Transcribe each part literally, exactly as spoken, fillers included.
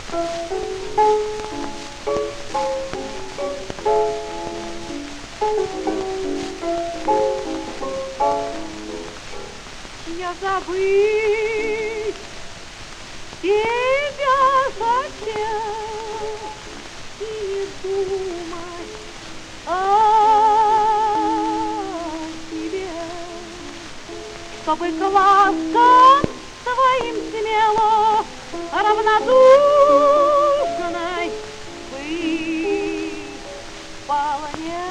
Я забыть тебя хотел и не думать о тебе, чтобы к ласкам твоим смело равнодушной быть вполне.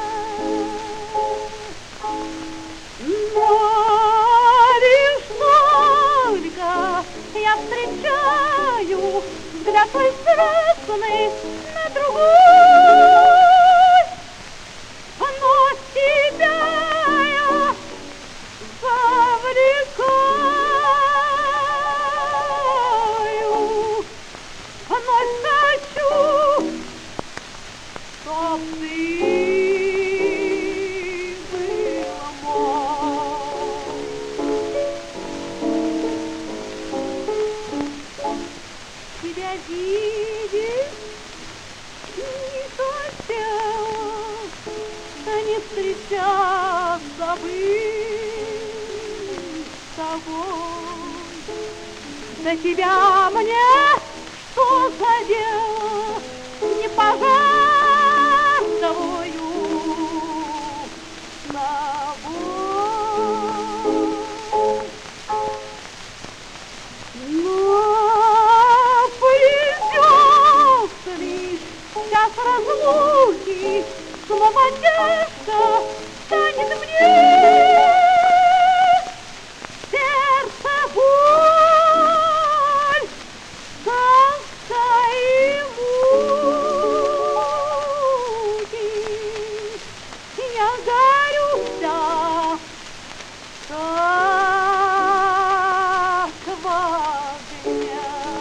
Я встречаю взгляд твой страстный на другой, вновь тебя я завлекаю, вновь хочу, чтоб ты была мой. Тебя видеть не хотела, а не встречаться быть с тобой. За тебя мне что за дело, не пожертвую собой. Час разлуки снова тяжко станет мне, сердце боль, тоска и муки. Я горю вся, как в огне.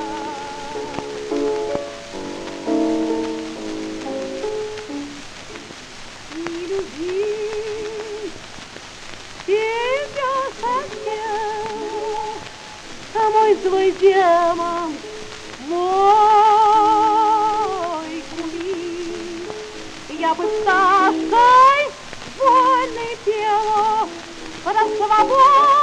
Тебя хотел, а мой злой демон, мой кумир. Я бы с тоской вольной пела про свободу.